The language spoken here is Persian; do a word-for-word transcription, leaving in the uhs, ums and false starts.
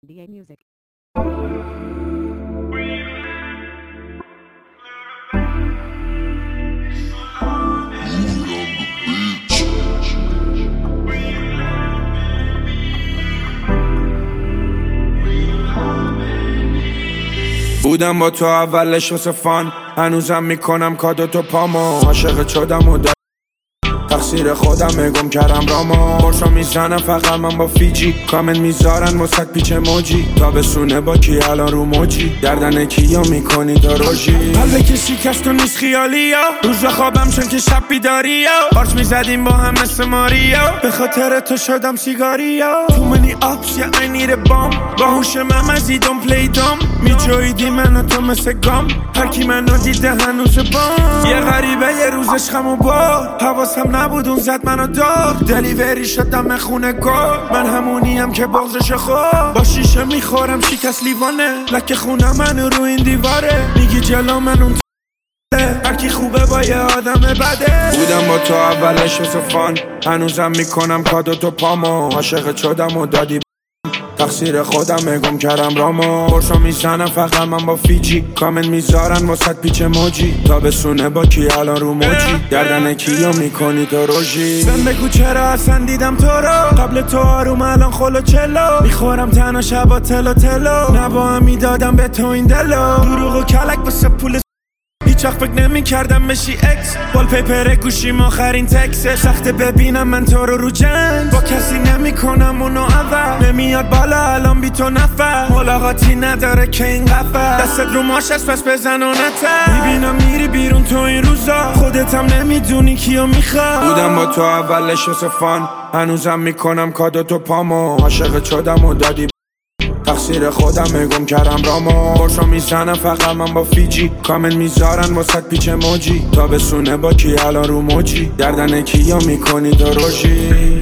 دی ای Music. بودم با تو اولش واسه فان، هنوزم میکنم کادو تو پامو. عاشق شدم و در تقصیر خودم گم کردم رامو. برسا میزنم فقط من با فیجی، کامنت میذارن مصد پیچ موجی. تا بسونه با کی الان رو موجی، گردن کیا میکنی تا روژی. قلب کسی کس تو نیست خیالی یا روز خوابم چون که شب بیداری یا قارچ میزدیم با هم مثل ماریا. به خاطر تو شدم سیگاری یا تو منی آپس یا I need a bomb. با هوش من مزیدم پلی دام میجویدی من و تو مثل گام. هر کی منو دیده هنوز بام. یه غریبه یه روزش خمو بار، حواسم نبود اون زد منو دار. دلیوری شدم خونه گار، من همونیم که بغضش خور. با شیشه میخورم شکست لیوانه، لکه خونه منو رو این دیواره. میگی جلو من اون هرکی خوبه با یه آدم بده. بودم با تو اولش واسه فان، هنوزم میکنم کادو تو پامو. عاشق شدم و دادی تقصیر خودم گم کردم رامو. برسا میزنم فقط من با فیجی، کامنت میذارن مصد پیچ موجی. تا بسونه با کی الان رو موجی، گردن کیو میکنی تو روژی. بهم بگو چرا اصلا دیدم تو رو، قبل تو آروم الان خلو چلو. میخورم تنها شبا تلو تلو، نبا هم میدادم به تو این دلو. دروغ و کلک بسه پول هیچ وقت فکر نمی کردم بشی اکس. وال پیپر گوشیم آخرین تکسه. سخته ببینم من تو رو رو جنگ، با کسی نمی کنم اونو اول. نمیاد بالا الان بی تو نفر، ملاقاتی نداره که این قفل. دستت رو ماش است پس بزن و نتر. میبینم میری بیرون تو این روزا، خودت هم نمیدونی کیو میخواد. بودم با تو اولش واسه فان، هنوزم میکنم کادو تو پامو. عاشق شدم و دادی تقصیر خودم گم کردم رامو. برسا میزنم فقط من با فیجی، کامنت میذارن مصد پیچ موجی. تا بسونه با کی الان رو موجی، گردن کیا میکنی تو روژی.